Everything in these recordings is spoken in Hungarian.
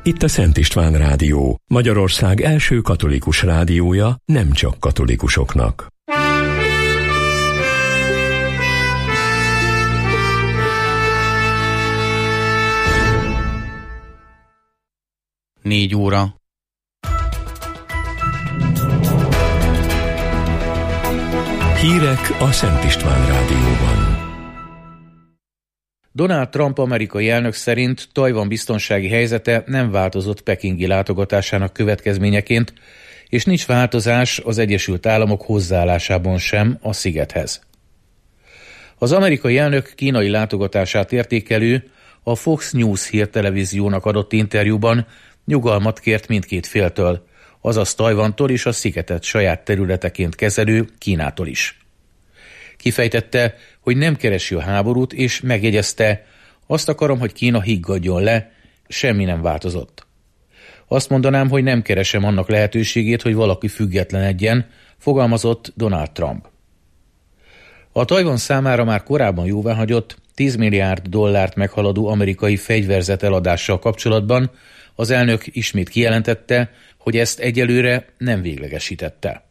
Itt a Szent István Rádió, Magyarország első katolikus rádiója, nem csak katolikusoknak. Négy óra. Hírek a Szent István Rádióban. Donald Trump amerikai elnök szerint Tajvan biztonsági helyzete nem változott pekingi látogatásának következményeként, és nincs változás az Egyesült Államok hozzáállásában sem a szigethez. Az amerikai elnök kínai látogatását értékelő, a Fox News hírtelevíziónak adott interjúban nyugalmat kért mindkét féltől, azaz Tajvantól és a szigetet saját területeként kezelő Kínától is. Kifejtette, hogy nem keresi a háborút, és megjegyezte, azt akarom, hogy Kína higgadjon le, semmi nem változott. Azt mondanám, hogy nem keresem annak lehetőségét, hogy valaki függetlenedjen, fogalmazott Donald Trump. A Tajvan számára már korábban jóváhagyott, $10 milliárd meghaladó amerikai fegyverzet eladással kapcsolatban az elnök ismét kijelentette, hogy ezt egyelőre nem véglegesítette.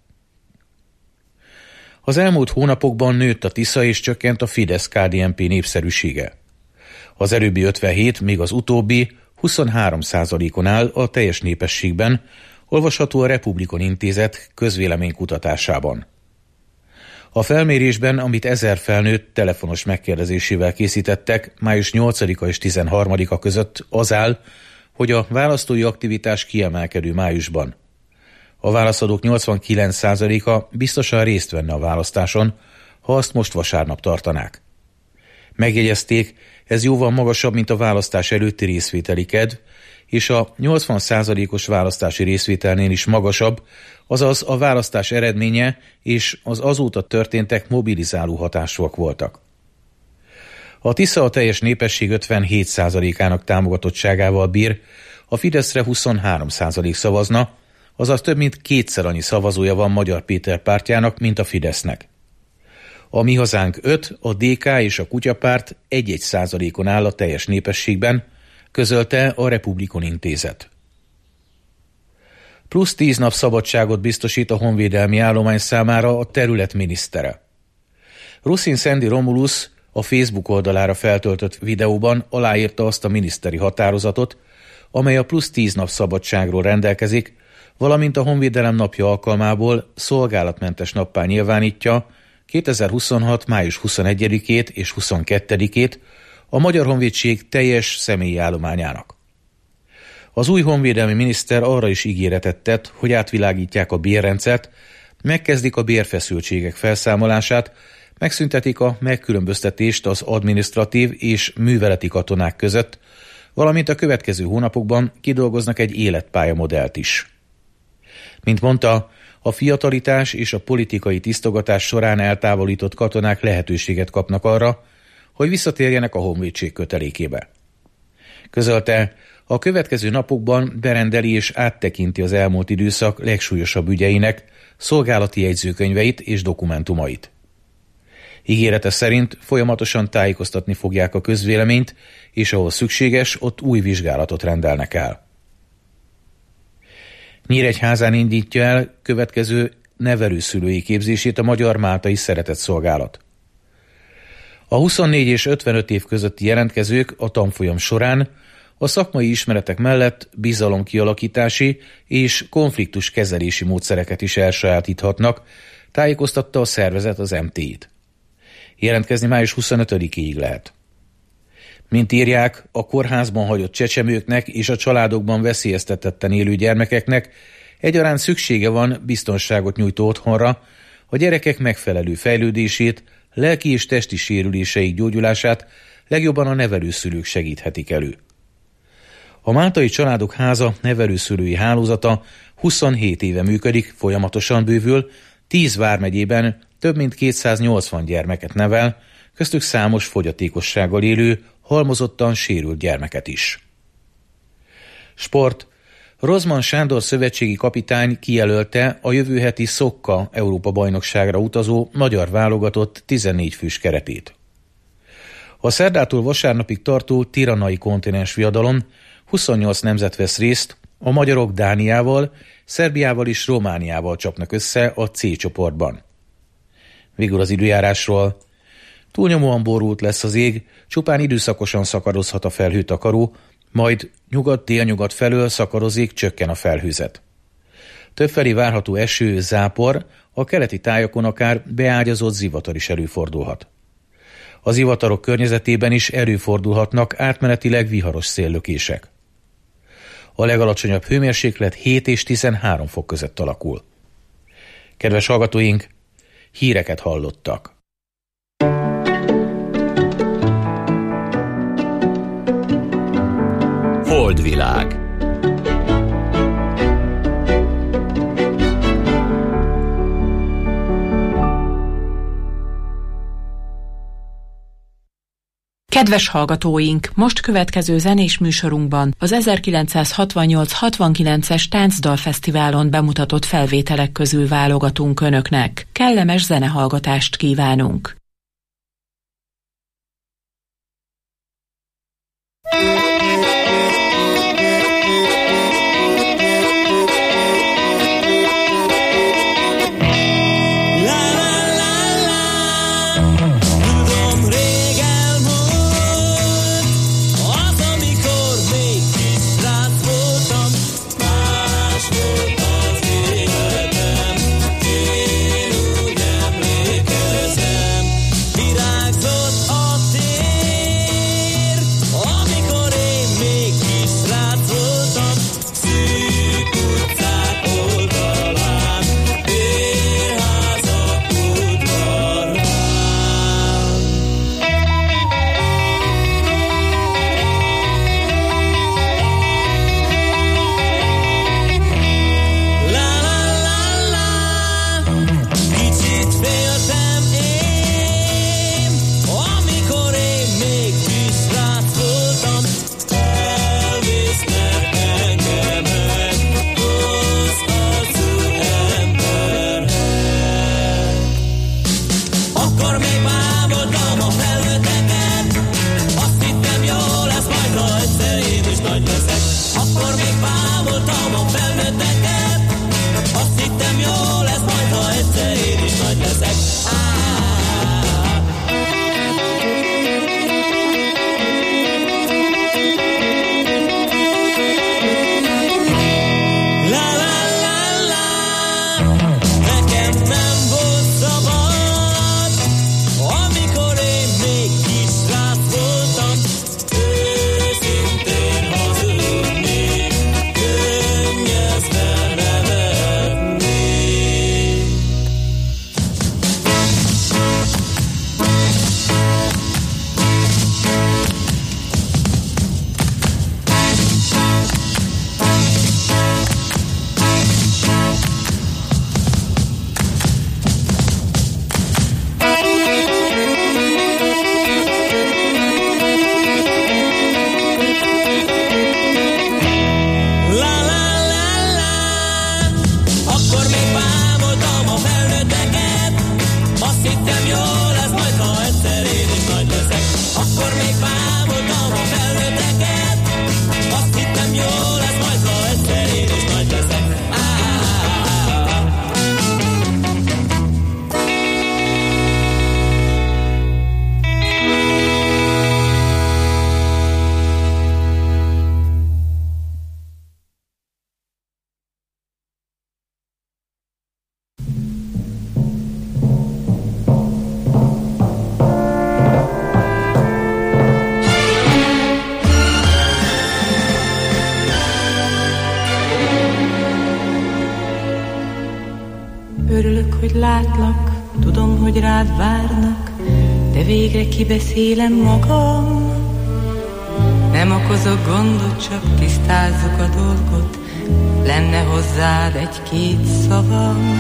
Az elmúlt hónapokban nőtt a Tisza és csökkent a Fidesz-KDNP népszerűsége. Az előbbi 57, még az utóbbi 23%-on áll a teljes népességben, olvasható a Republikon Intézet közvéleménykutatásában. A felmérésben, amit 1000 felnőtt telefonos megkérdezésével készítettek május 8-a és 13-a között, az áll, hogy a választói aktivitás kiemelkedő májusban. A válaszadók 89%-a biztosan részt venne a választáson, ha azt most vasárnap tartanák. Megjegyezték, ez jóval magasabb, mint a választás előtti részvételi kedv, és a 80%-os választási részvételnél is magasabb, azaz a választás eredménye és az azóta történtek mobilizáló hatásúak voltak. A Tisza a teljes népesség 57%-ának támogatottságával bír, a Fideszre 23% szavazna, azaz több mint kétszer annyi szavazója van Magyar Péter pártjának, mint a Fidesznek. A Mi Hazánk 5, a DK és a Kutyapárt 1-1%-on áll a teljes népességben, közölte a Republikon Intézet. Plusz 10 nap szabadságot biztosít a honvédelmi állomány számára a terület minisztere. Ruszin Szendi Romulus a Facebook oldalára feltöltött videóban aláírta azt a miniszteri határozatot, amely a plusz 10 nap szabadságról rendelkezik, valamint a Honvédelem napja alkalmából szolgálatmentes nappá nyilvánítja 2026. május 21-ét és 22-ét a Magyar Honvédség teljes személyi állományának. Az új honvédelmi miniszter arra is ígéretet tett, hogy átvilágítják a bérrendszert, megkezdik a bérfeszültségek felszámolását, megszüntetik a megkülönböztetést az adminisztratív és műveleti katonák között, valamint a következő hónapokban kidolgoznak egy életpályamodellt is. Mint mondta, a fiatalitás és a politikai tisztogatás során eltávolított katonák lehetőséget kapnak arra, hogy visszatérjenek a honvédség kötelékébe. Közölte, a következő napokban berendeli és áttekinti az elmúlt időszak legsúlyosabb ügyeinek szolgálati jegyzőkönyveit és dokumentumait. Ígérete szerint folyamatosan tájékoztatni fogják a közvéleményt, és ahol szükséges, ott új vizsgálatot rendelnek el. Nyíregyházán indítja el következő nevelőszülői képzését a Magyar Máltai Szeretetszolgálat. A 24 és 55 év közötti jelentkezők a tanfolyam során a szakmai ismeretek mellett bizalomkialakítási és konfliktuskezelési módszereket is elsajátíthatnak, tájékoztatta a szervezet az MT-t. Jelentkezni május 25-ig lehet. Mint írják, a kórházban hagyott csecsemőknek és a családokban veszélyeztetetten élő gyermekeknek egyaránt szüksége van biztonságot nyújtó otthonra, a gyerekek megfelelő fejlődését, lelki és testi sérüléseik gyógyulását legjobban a nevelőszülők segíthetik elő. A Máltai Családok Háza nevelőszülői hálózata 27 éve működik, folyamatosan bővül, 10 vármegyében több mint 280 gyermeket nevel, köztük számos fogyatékossággal élő, halmozottan sérült gyermeket is. Sport. Rozman Sándor szövetségi kapitány kijelölte a jövő heti Szokka Európa-bajnokságra utazó magyar válogatott 14 fős keretét. A szerdától vasárnapig tartó tiranai kontinensviadalon 28 nemzet vesz részt, a magyarok Dániával, Szerbiával és Romániával csapnak össze a C csoportban. Végül az időjárásról. Túlnyomóan borult lesz az ég, csupán időszakosan szakadozhat a felhőtakaró, majd nyugat-délnyugat felől szakadozik, csökken a felhőzet. Többfelé várható eső, zápor, a keleti tájakon akár beágyazott zivatar is előfordulhat. Az zivatarok környezetében is előfordulhatnak átmenetileg viharos széllökések. A legalacsonyabb hőmérséklet 7 és 13 fok között alakul. Kedves hallgatóink, híreket hallottak. Holdvilág. Kedves hallgatóink, most következő zenés műsorunkban az 1968-69-es Táncdalfesztiválon bemutatott felvételek közül válogatunk önöknek. Kellemes zenehallgatást kívánunk! Örülök, hogy látlak, tudom, hogy rád várnak, de végre kibeszélem magam. Nem okozok gondot, csak tisztázzuk a dolgot, lenne hozzád egy-két szavam.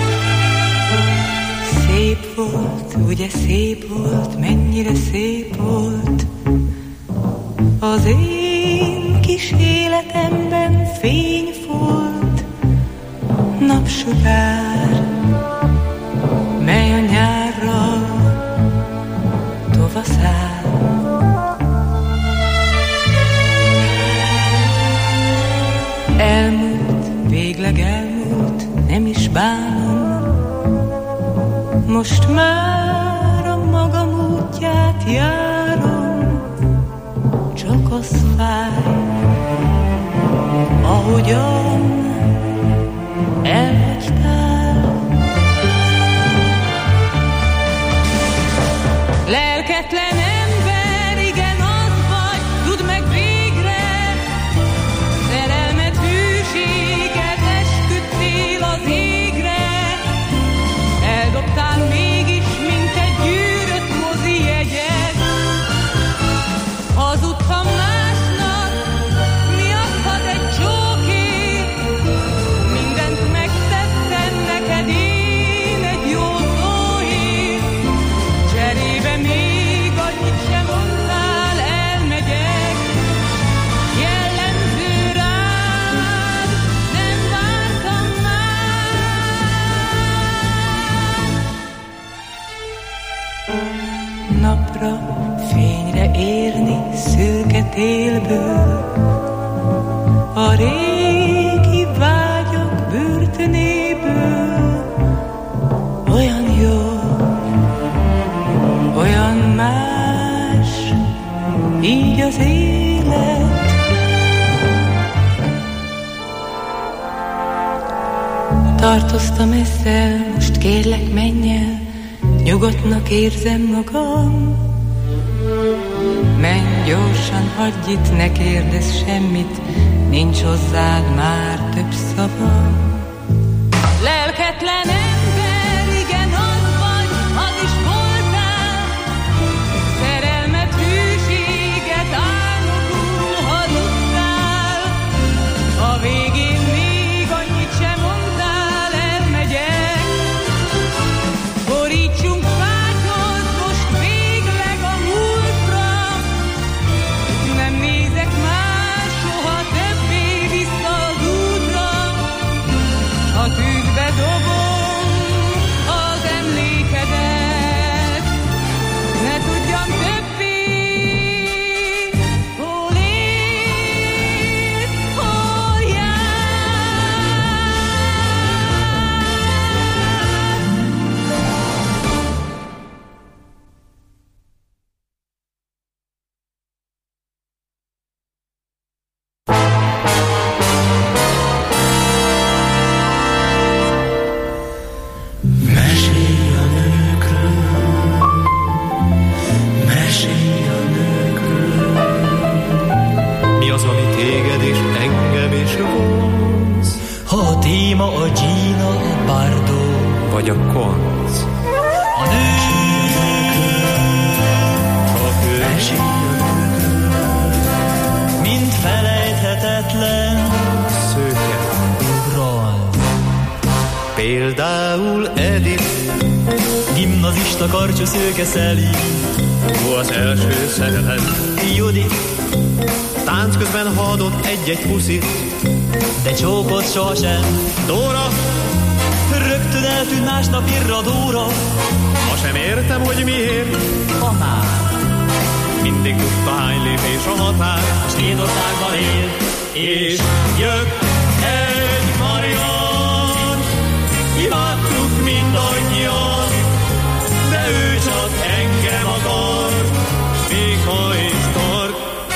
Szép volt, ugye szép volt, mennyire szép volt az én kis életemben fény volt, napsugár, mely a nyárra tovaszáll. most már a magam útját járom, csak az fáj, ahogyan elhagytál. Lelketlen ember, igen, az vagy, tudd meg végre, szerelmet, hűséget esküdtél az égre, eldobtál mégis, mint egy gyűrött mozi jegyet, hazudtam másnak, mi adhat egy csókét, mindent megtettem neked én egy jó szóért, cserébe még annyit sem mondtál, elmegyek, jellemző rád, nem vártam már. Napra, fényre érni szürke télből, a régi vágyak börtönéből, olyan jó, olyan más, így az élet. Tartoztam ezzel, most kérlek menj el, nyugodtnak érzem magam. Menj gyorsan, hagyj itt, ne kérdezz semmit, nincs hozzád már több szavam. Lelketlen ember, igen, az vagy, az is voltál, szerelmet, hűséget álmodul hazudtál, a végén még annyit sem mondtál, elmegyek, borítsunk vágyhoz most végleg a múltra, nem nézek már soha többé vissza az útra, a tűzbe dobom az emlékedet, ne tudjam többé, hol él, hol jár. Mesélj a nőkről, mesélj a nőkről. Mi az, ami téged és engem is vonz? Ha a téma a Gina, a Bardo, Vagy a konc? a nőkről, Csak ő mesélj a nőkről. Mind felejthetetlen szőke. ugral. Például Edith, Gimnazista karcsú szőke Szeli, ó, az első szerelem. Judit, Tánc közben ha adott egy-egy puszit. de csókot sohasem. Dóra, Rögtön eltűnt másnap irradóra. ma sem értem, hogy miért. Ha már Mindig tudta, hány lépés a határ. Svédországban él, És jött egy Marian, imádtuk mindannyian, de ő csak engem akar, még ha is tart.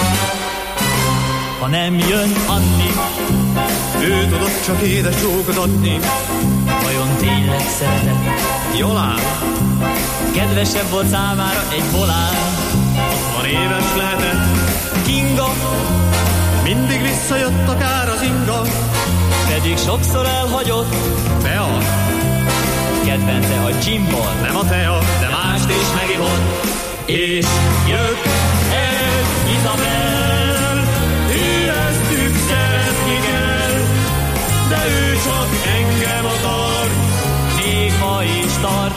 ha nem jön Anni, Ő tudott csak édes csókot adni. vajon tényleg szeretett? Jól áll, Kedvesebb volt számára egy volán. 60 éves lehetett, Kinga, mindig visszajött akár az inga. pedig sokszor elhagyott. Bea, Kedvence a Jimból, nem a tea, de mást is megivott. és jött egy Izabel, ő ezt szeretni kell, de ő csak engem akar. még ma is tart.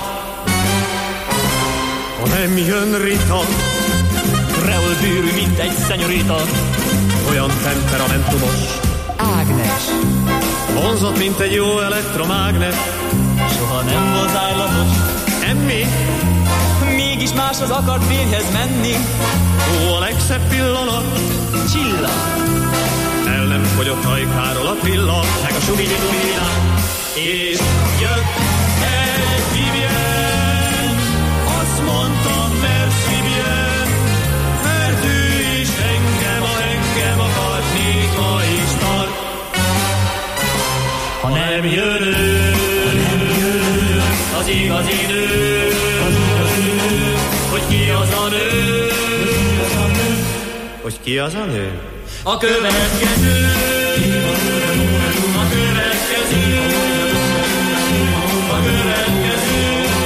Ha nem jön Rita, Kreol bőrű, mint egy szenyorita. olyan temperamentumos, Ágnes, vonzott, mint egy jó elektromágnes. soha nem volt zájlatos, Emmi, mégis máshoz akart férjhez menni. ó, a legszebb pillanat, Csilla, el nem fogyott hajkáról a trilla, meg a subidi-dubidina. és jött egy Vivian, az igazi nő, hogy ki az a nő, hogy ki az a nő? a következő, a következő, a következő.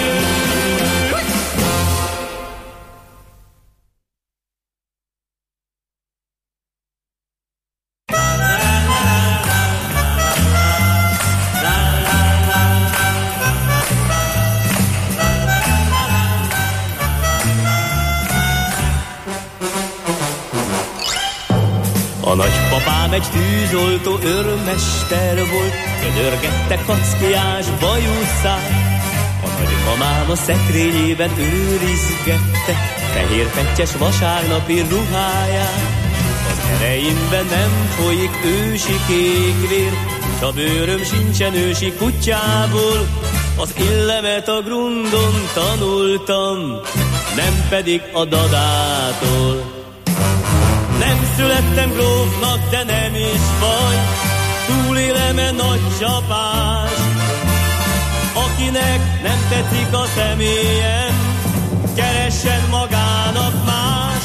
A nagypapám egy tűzoltó őrmester volt, ködörgette kackiás bajuszát. A nagymamám a szekrényében őrizgette fehér pettyes vasárnapi ruháját. Az ereimben nem folyik ősi kékvér, s a bőröm sincsen ősi kutyából. Az illemet a grundon tanultam, nem pedig a dadától. Nem születtem grófnak, de nem is baj, túlélem-e nagy csapás. Akinek nem tetszik a személyem, keressen magának más.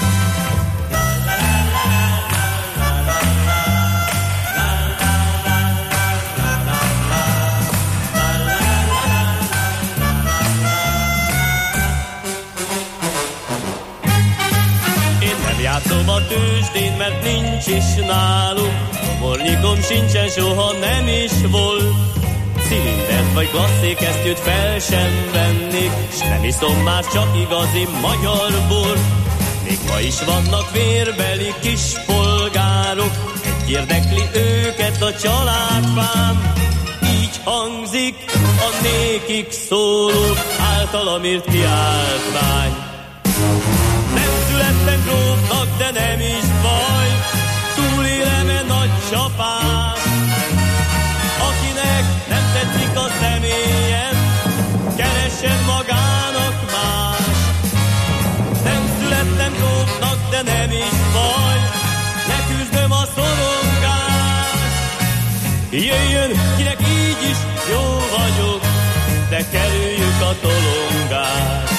Játszom a tőzsdén, mert nincs is nálunk, mornyikom sincsen, soha nem is volt. Cilindert vagy glasszékesztyűt fel sem vennék, s nem iszom már csak igazi magyar bor. Még ma is vannak vérbeli kis polgárok, egy érdekli őket a családfám. Így hangzik a nékik szóló, általam írt kiáltvány. Nem születtem grófnak, de nem is baj, túlélem-e nagy csapás. Akinek nem tetszik a személyem, keressen magának más. Nem születtem grófnak, de nem is baj, ne küzdöm a szorongást. Jöjjön, kinek így is jó vagyok, de kerüljük a tolongást.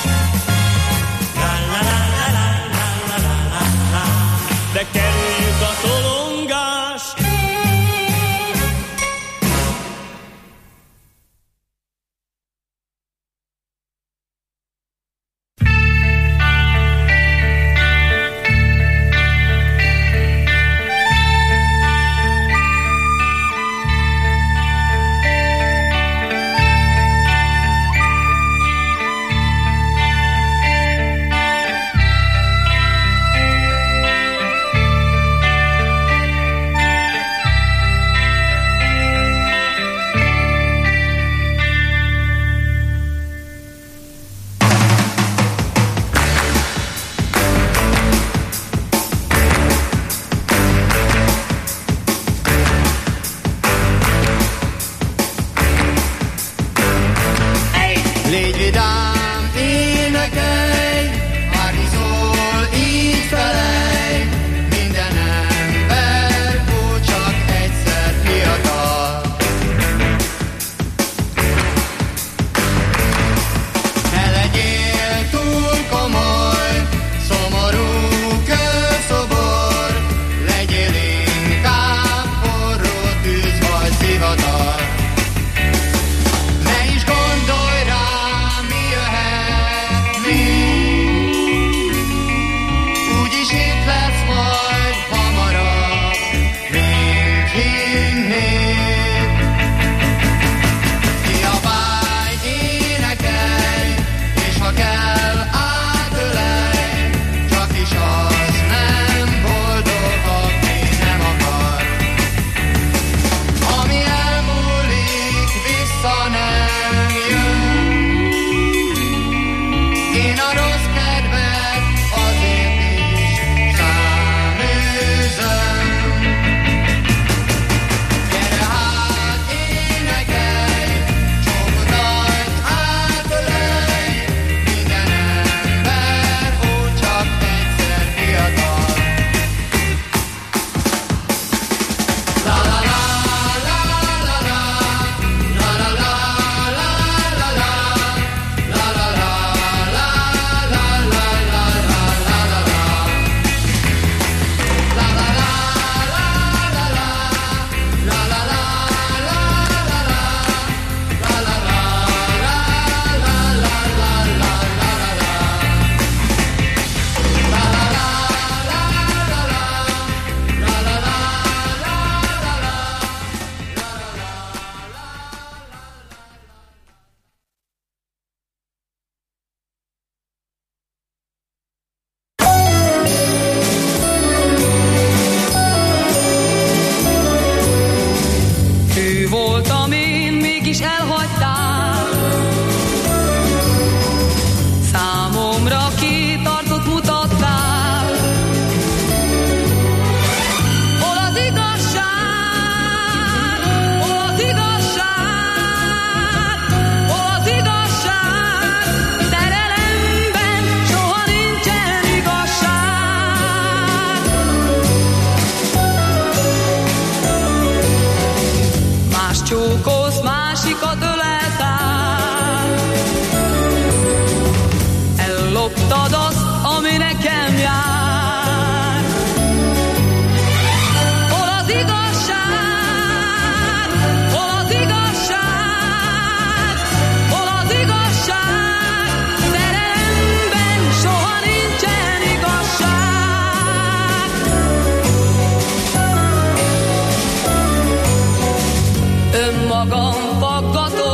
De kerüljük a tolongást. másikat ölelt át. Elloptad azt, ami nekem jár. Hol az igazság? Hol az igazság? Hol az igazság? Szerelemben soha nincsen igazság. Önmagam faggatom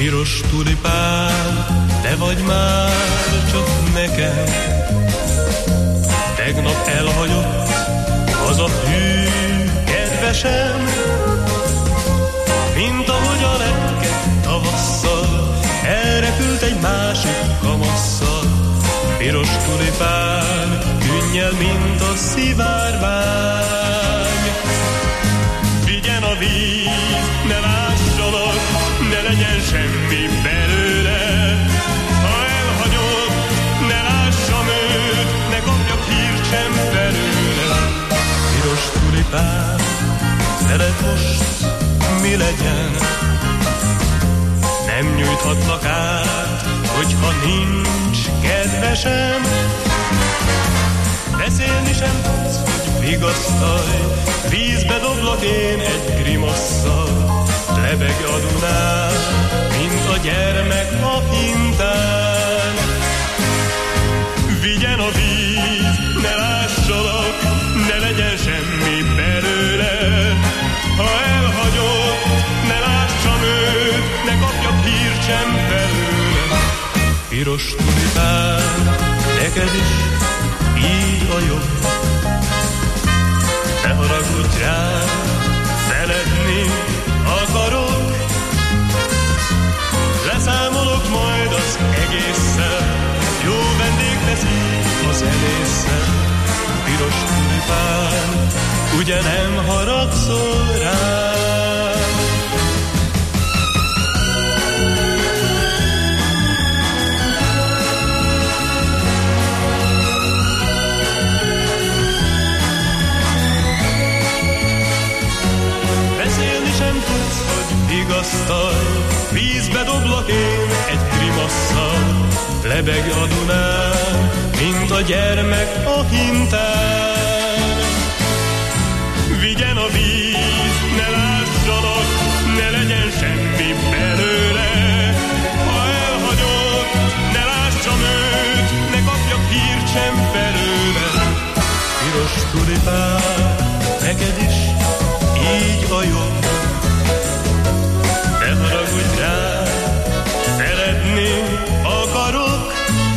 piros tulipán, te vagy már csak nekem. Tegnap elhagyott az a hű kedvesem, mint ahogy a lepke tavasszal elrepült egy másik kamasszal. Piros tulipán, künnyel, mint a szivárvány. Vigyen a víz, ne lássanak, ne legyen semmi belőle. Ha elhagyod, ne lássam őt, ne kapjak hírt sem belőle. Piros tulipán, veled most mi legyen? Nem nyújthatlak át, hogyha nincs kedvesem. Beszélni sem tudsz, hogy vigasztalj, vízbe doblak én egy grimasszal. Lebeg a Dunán, mint a gyermek a hintán. Vigyen a víz, ne lássalak, ne legyen semmi belőle. Ha elhagyod, ne lássam őt, ne kapjak hírt sem belőle. Piros tulipán, neked is így a jobb. Ne haragudj rám, szeretni akarok. Leszámolok majd az egésszel, jó vendég teszik a zenésszel. Piros tulipán, ugye nem haragszol rám? Beszélni sem tudsz, hogy vigasztalj, vízbe doblak én egy grimasszal. Lebeg a Dunán, mint a gyermek a hintán. Vigyen a víz, ne lássanak, ne legyen semmi belőle. Ha elhagyod, ne lássam őt, ne kapjak hírt sem belőle. Piros tulipán, neked is így a jobb. Ne haragudj rá, szeretni akarok.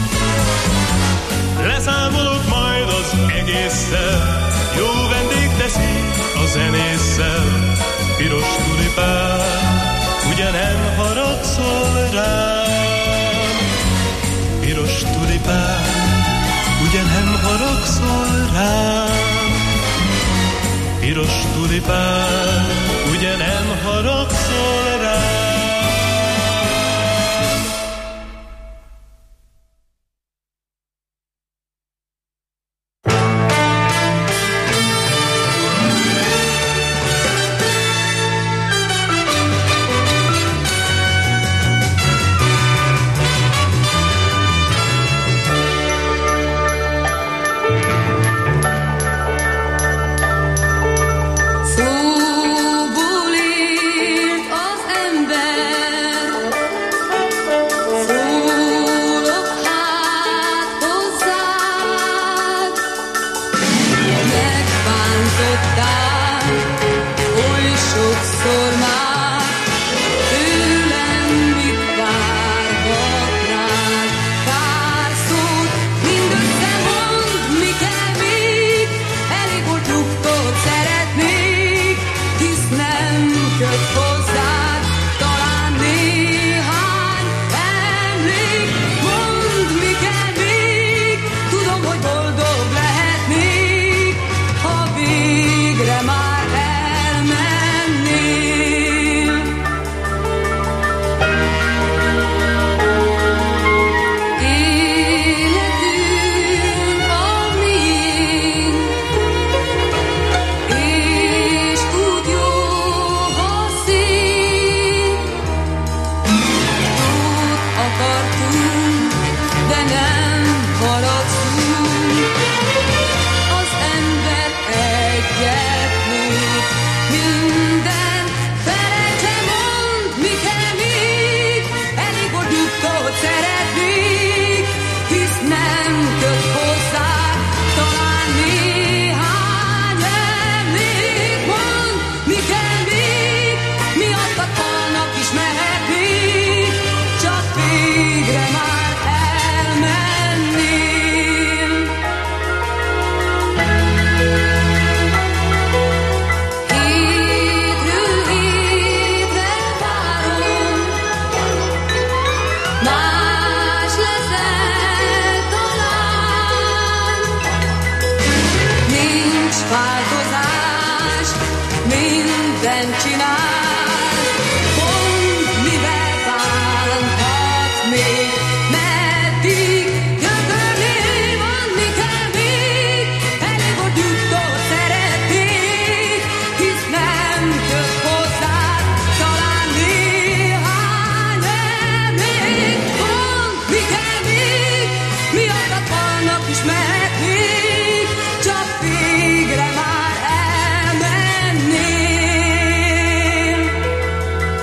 Leszámolok majd az egésszel, jó vendég teszik a zenésszel. Piros tulipán, ugye nem haragszol rám? Piros tulipán, ugye nem haragszol rám? Piros tulipán, ugye nem haragszol rám? Szóból írt a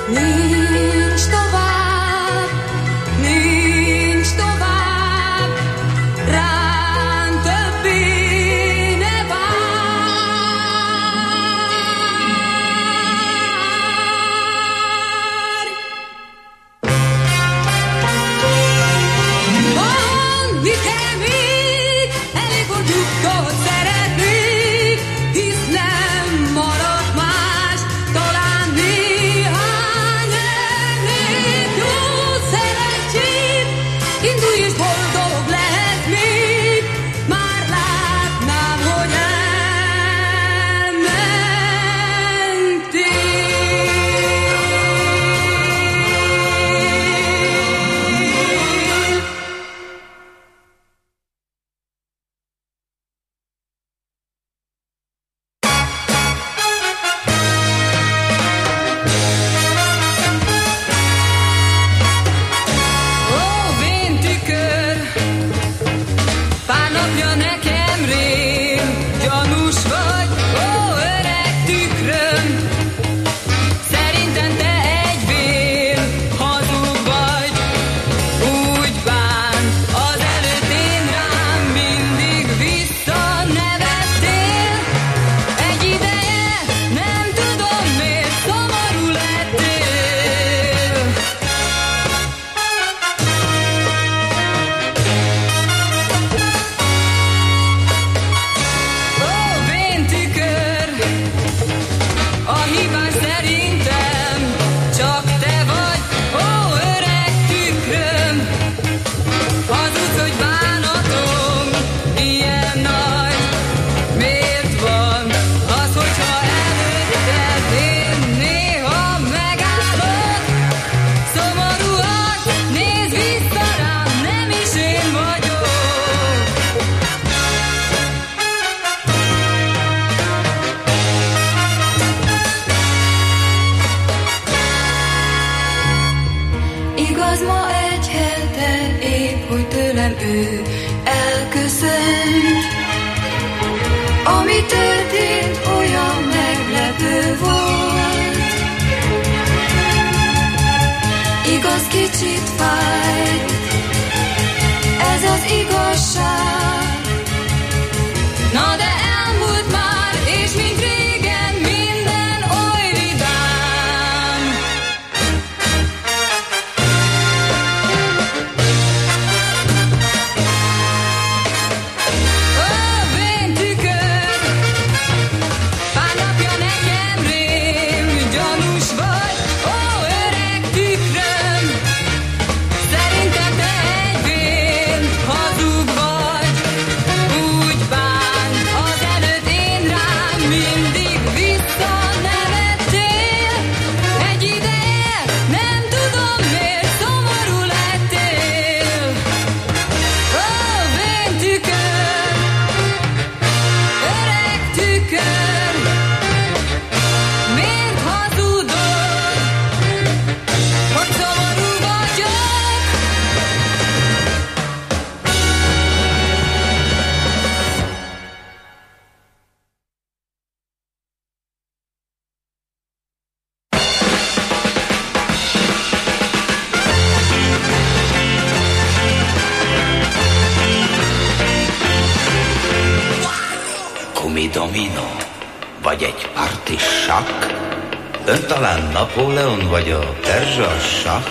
Domino, vagy egy parti sakk? Ön talán Napóleon, vagy a perzsa sakk?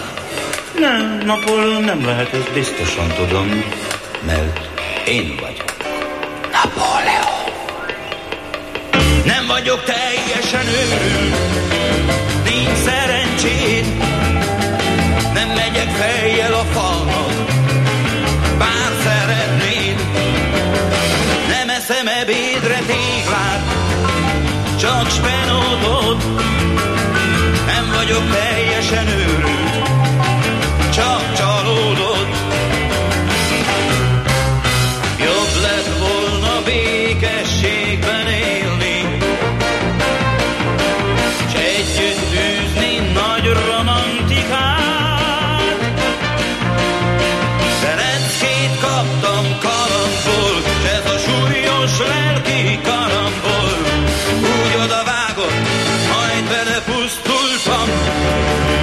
Nem, Napóleon nem lehet, ezt biztosan tudom, mert én vagyok. Napóleon. Nem vagyok teljesen őrült, nincs szerencséd, nem megyek fejjel a falnak, bár szeretnéd. Nem eszem ebédre téglát, csak spenótot. Nem vagyok teljesen őrült, csak csalódott. Jobb lett volna békességben élni, s együtt űzni nagy romantikát. Szerencsét kaptam kalandból, s ez a súlyos lelki karambol úgy odavágott, majd belepusztultam.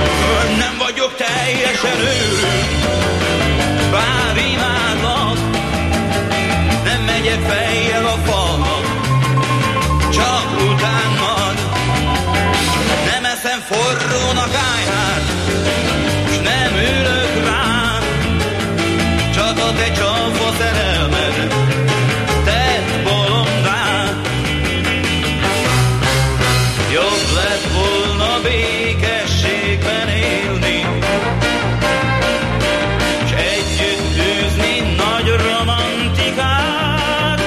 teljesen őrült, bár imádlak, nem megyek fejjel a falnak, csak utánad. Nem eszem forrónak áját, s nem ülök rá, csak a te csalfa szerelmed tett bolondá. Jobb lett volna békességben élni, s együtt űzni nagy romantikát.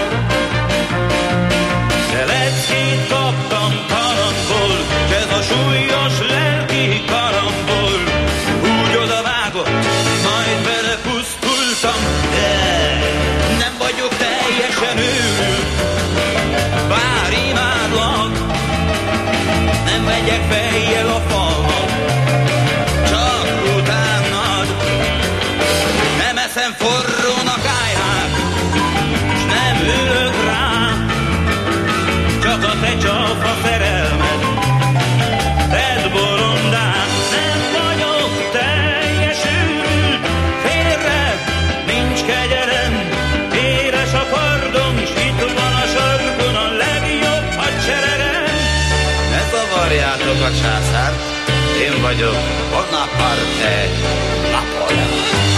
De leckét kaptam kalandból, s ez a súlyos lelki karambol. Úgy odavágott, majd belepusztultam, de nem vagyok teljesen őrült, bár imádlak, nem megyek fejjel a falnak, csak utánad. Nem eszem forrónak áját, s nem ülök rá, csak a te csalfa szerelmed tedd bolondá. Nem vagyok teljes őrült, félre nincs kegyelem, éles a kardom, s itt van a sarkon a legjobb hadseregem. Ne zavarjátok a császárt, én vagyok Bonaparte Napóleon.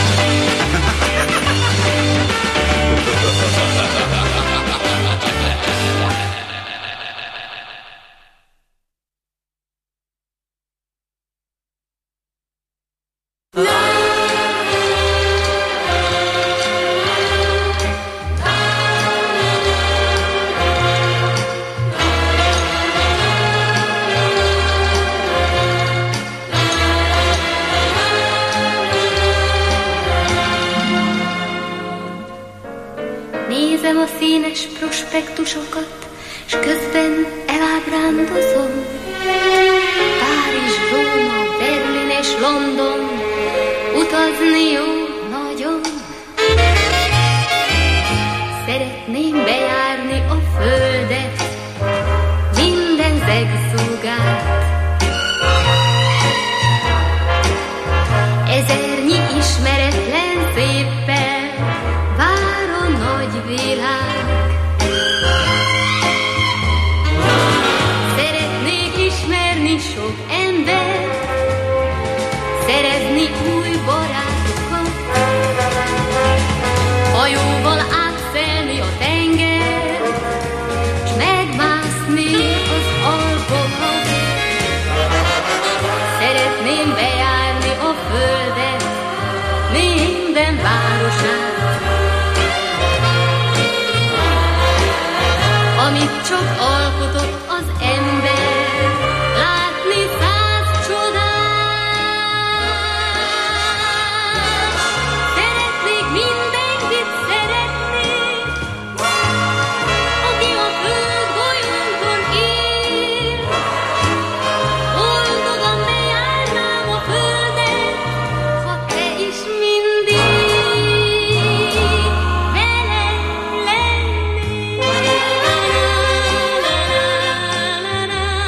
Nézem a színes prospektusokat, s közben elábrándozom. Párizs, Róma, Berlin és London, utazni jó nagyon. Szeretném bejárni a földet, minden zegszúgát. Ezernyi ismeretlen széppel vár a nagy világ. Szeretnék ismerni sok embert, szerezni új barátokat, hajóval átszelni a tengert, s megmászni az Alpokat. Szeretném bejárni a földet, minden városát, amit csak alkotott az ember, látni 100 csodát. Szeretnék mindenkit szeretni, aki a föld golyónkon él. Boldogan bejárnám a földet, ha te is mindig velem lennél.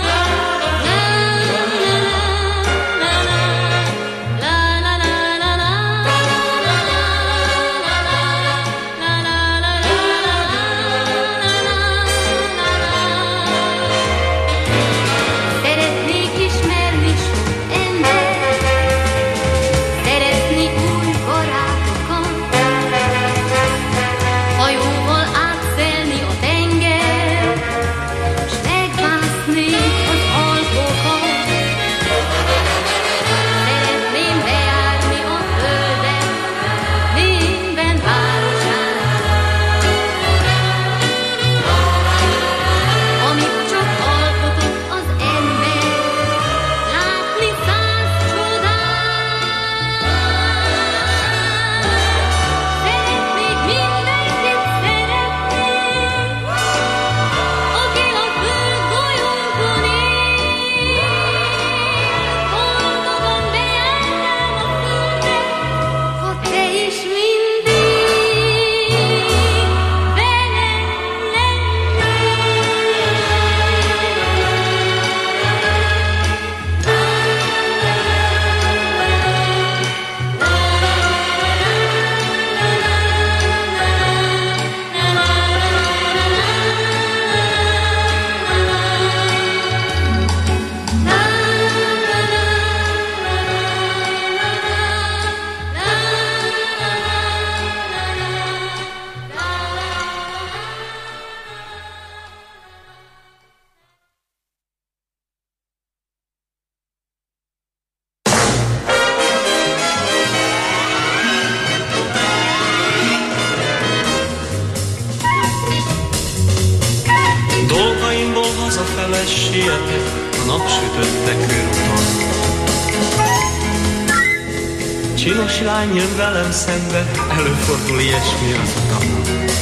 Csinos lány jön velem szembe, előfordul ilyesmi az utamon.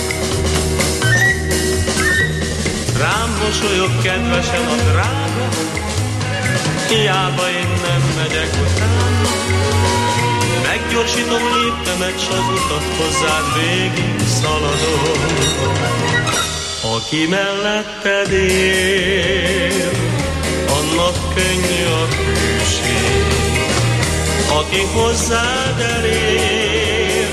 Rám mosolyog kedvesen a drága, hiába én nem megyek utána. Meggyorsítom léptemet, s az utat hozzád végig szaladom. Aki melletted él, annak könnyű a hűség. Aki hozzád elér,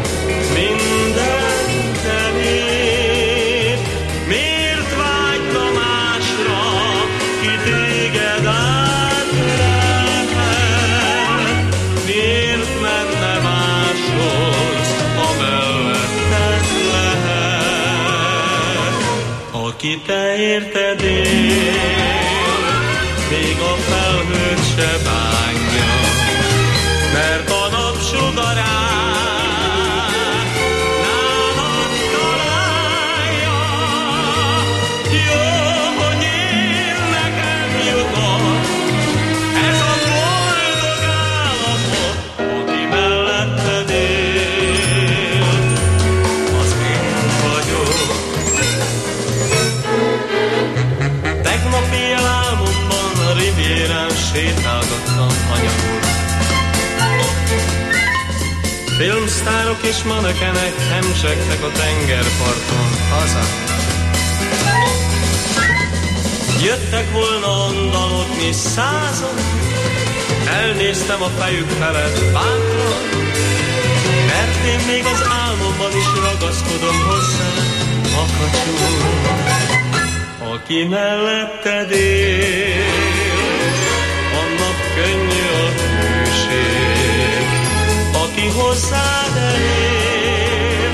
mindent elér. Miért vágyna másra, ki téged átölelhet? Miért menne máshoz, ha melletted lehet? Aki te érted él, még a felhőt se bánja, mert a napsugarát nálad találja. Jó, hogy én nekem jutott ez a boldog állapot, aki melletted él, az én vagyok. Tegnap éjjel álmomban a rivérán sétálgattam anyagul. Filmsztárok és manekenek hemzsegtek a tengerparton haza. Jöttek volna andalodni százan, elnéztem a fejük felett bátran, mert én még az álmomban is ragaszkodom hozzá, makacsul. Aki melletted él, annak könnyű a hűség. Aki hozzád elér,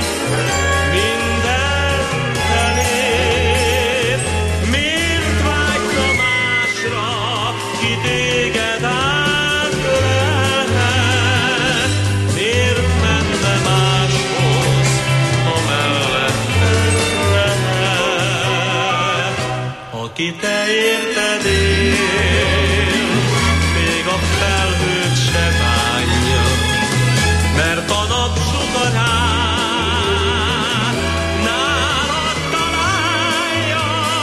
mindent elér. Miért vágyna másra, ki téged átölelhet? Miért menne máshoz, ha melletted lehet? Aki te érted él, még a felhőt se bánja, mert a napsugarát nálad találja.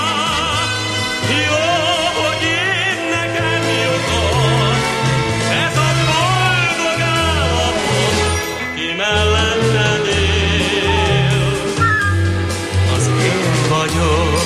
Jó, hogy én nekem jutott ez a boldog állapot, ki melletted él, az én vagyok.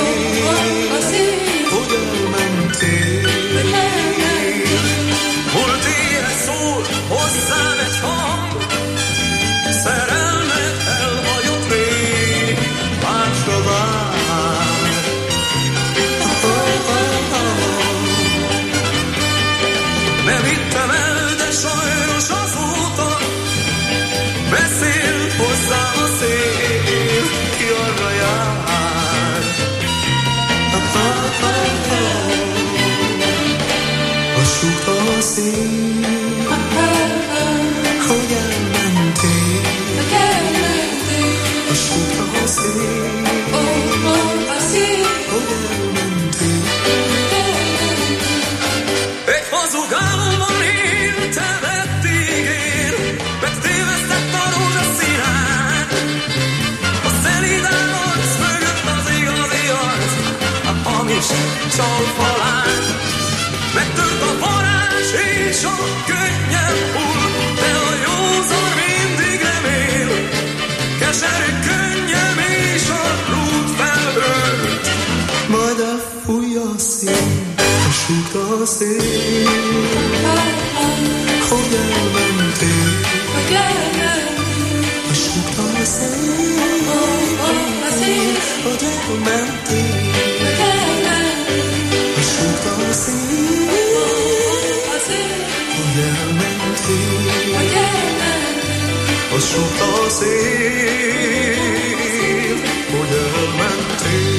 Hogy nem hittem el, de sajnos azóta beszélt hozzám a szél, ki arra jár. A suta szél, hogy elmentél, a suta szél, hogy elmentél. Egy hazug álomban éltem eddig én, mert tévesztett a rózsaszínát. A szelíd állarc mögött az igazi arc, a hamis csalfalán. Megtört a varázs és a könnyebb hull, de a józan mindig remél. Keserű könnyem és a rút felhőt, majd elfújja a szél, a suta szél, hogy elmentél, a suta szél, hogy elmentél, a suta szél, hogy elmentél, a suta szél, hogy elmentél.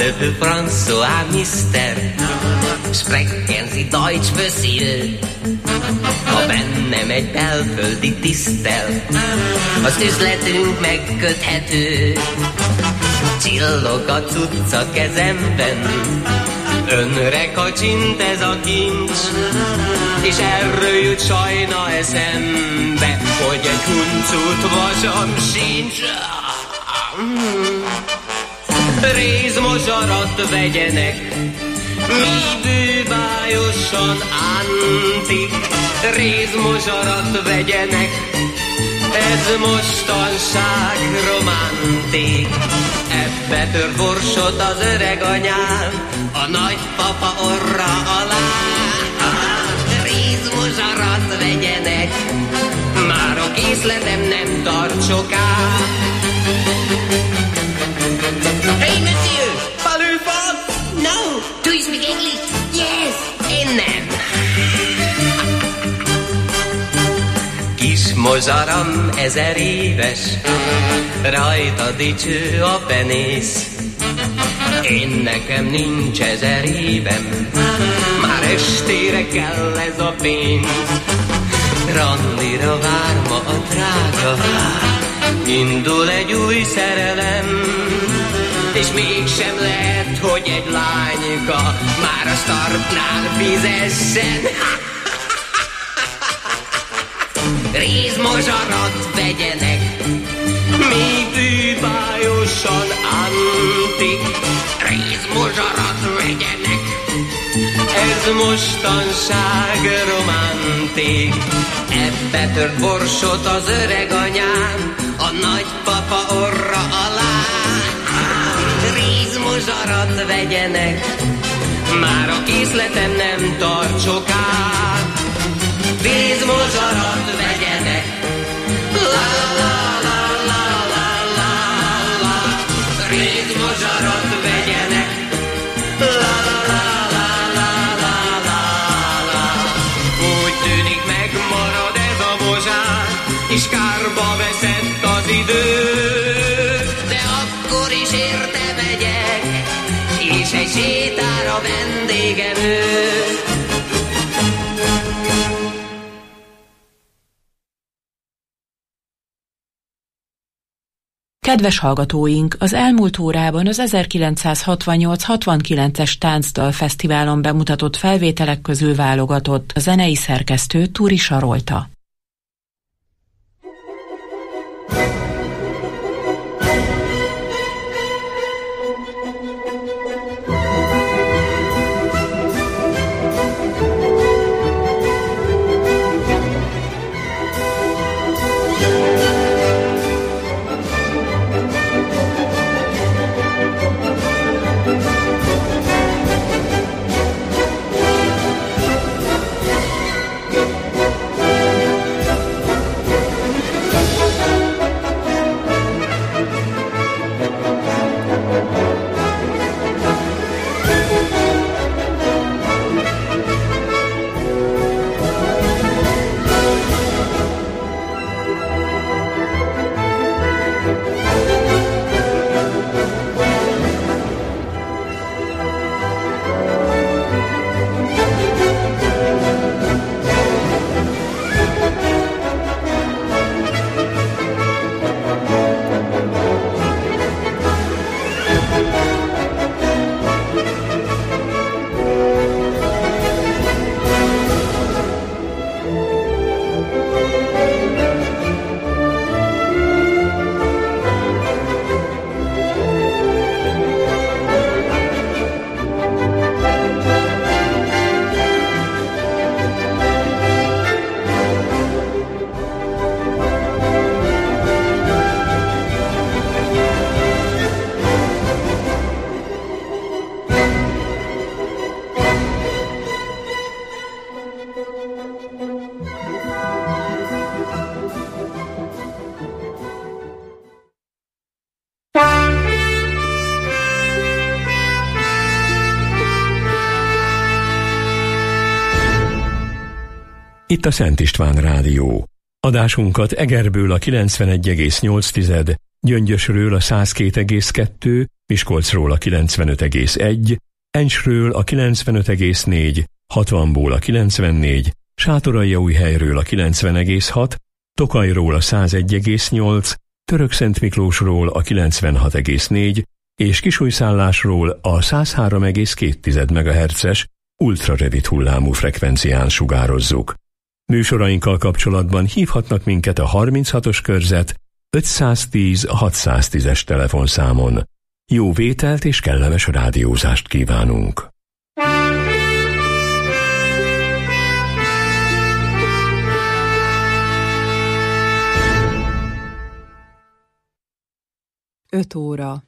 für François Mister, sprechen Sie Deutsch für Sie? Ha bennem egy belföldi tisztel, az üzletünk megköthető. Csillog a cucca kezemben, önre kacsint ez a kincs, és erről jut sajna eszembe, hogy egy huncut vasam sincs. Rézmosarat vegyenek, mi bűbájosan antik. Rézmosarat vegyenek, ez mostanság romantik. Ebbe tör borsot az öreg anyám, a nagypapa orra alá. Rézmosarat vegyenek, már a készletem nem tart soká. Hey, monsieur! Parlez français? No! Do you speak English? Yes! Én nem. Kis mozaram 1000 éves, rajta dicső a penész. Én nekem nincs 1000 évem, már estére kell ez a pénz. Randira vár ma a drága, indul egy új szerelem, és mégsem lehet, hogy egy lányka már a startnál fizessen. Rézmosarat vegyenek, mi bűbájosan antik. Rézmosarat vegyenek, ez mostanság romantik. Ebbe tört borsot az öreg anyám, a nagypapa orra alá. Rézmosarat vegyenek, már a készletem nem tart soká. Rézmosarat vegyenek, la la la la la la la. Rézmosarat vegyenek, la la la la la la la. Úgy tűnik megmarad ez a mozsár, és kárba veszett az idő. De akkor is érte megyek, és egy sétára vendégem ő. Kedves hallgatóink, az elmúlt órában az 1968-69-es Táncdal Fesztiválon bemutatott felvételek közül válogatott a zenei szerkesztő Túri Sarolta. Itt a Szent István Rádió. Adásunkat Egerből a 91,8 Gyöngyösről a 102,2, Miskolcról a 95,1, Encsről a 95,4, 60-ból a 94, Sátoraljaújhelyről a 90,6, Tokajról a 101,8, Törökszentmiklósról a 96,4 és Kisújszállásról a 103,2 MHz-es ultrarövid hullámú frekvencián sugározzuk. Műsorainkkal kapcsolatban hívhatnak minket a 36-os körzet 510-610-es telefonszámon. Jó vételt és kellemes rádiózást kívánunk! Öt óra.